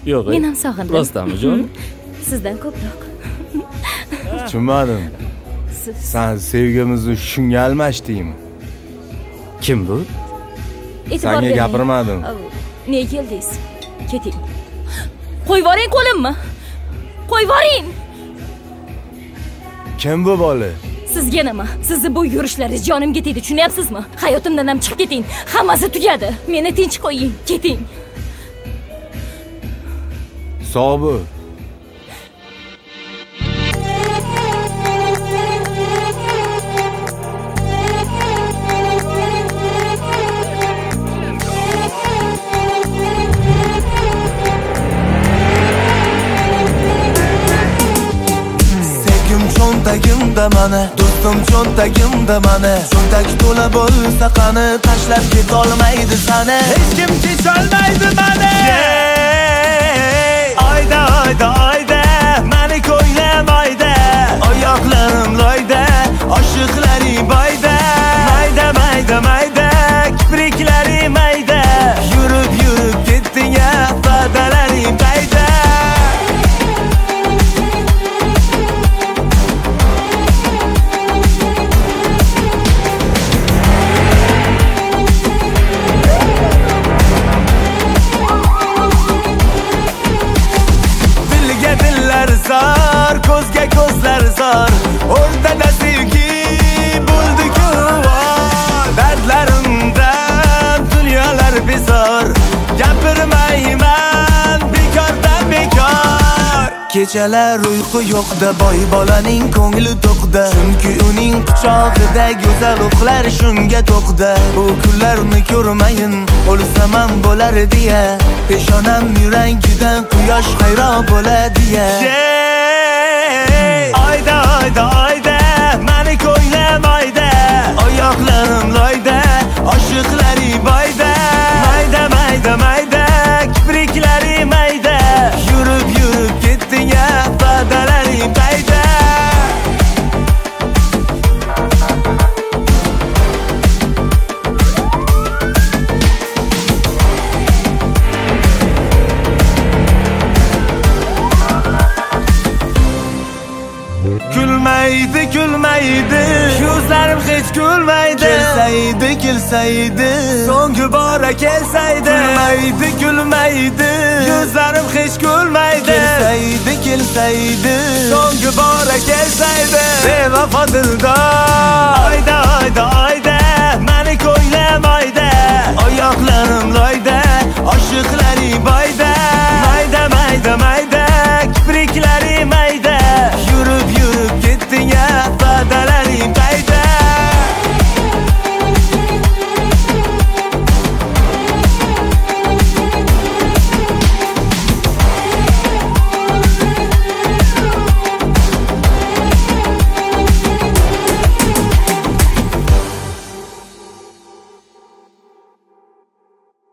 Yo'q. Men ham sog'indim. Rostdanmi, jon? Sizdan ko'proq. Tushunmadim. Sen sevgimizni shunga almashdingmi? Kim bu? E'tibor Senga bering. gapirmadim. Nega keldingiz? Keting. Qo'yib yuboring qo'limni. Qo'yib yuboring. Kim bu bola? Sizga nima? Sizni bu yurishlaringiz jonimga tegdi, tushunyapsizmi? Hayotimdan ham chiqib keting. Hammasi tugadi. Meni tinch qo'ying. Keting. Sog' bo'l. Cho'ntagimda mana, do'stim cho'ntagimda mana. Cho'ntag to'la bo'lsa qani, tashlab ketolmaydi sani. Hech kim kecholmaydi mani. Oyda oyda oyda, meni ko'ylamaydi. Oyoqlarim loyda, oshiqlaring boyda. Mayda mayda mayda, kipriklaring mayda. Yurib yurib ketding ya, badalaring qayda. Zar, ko'zga ko'zlar zar. O'rtada sevgi bo'ldi-ku vor. Dardlarimdan dunyolar bezor. Gapirmayman bekordan bekor. Kechalar uyqu yo'qda, boy bolaning ko'ngli to'qda. Chunki uning quchog'ida go'zal uxlar shunga to'qda. Bu kunlarni ko'rmayin, o'lsam ham bo'lar deya. Peshonam yurangidan quyosh hayron bo'ladi ya. Oyda oyda oyda, meni ko'ylamaydi. Oyoqlarim loyda, oshiqlaring boyda. Mayda mayda mayda, kipriklaring mayda. Yurib yurib ketding ya, badalaring qayda. Kulmaydi, kulmaydi, yuzlarim hech kulmaydi. Kelsaydi, kelsaydi, so'nggi bora kelsaydi. Kulmaydi, kulmaydi, yuzlarim hech kulmaydi. Kelsaydi, kelsaydi, so'nggi bora kelsaydi. Bevafo dildor. Oyda oyda oyda, meni ko'ylamaydi. Oyoqlarim loyda, oshiqlaring boyda. Mayda mayda mayda, kipriklaring mayda.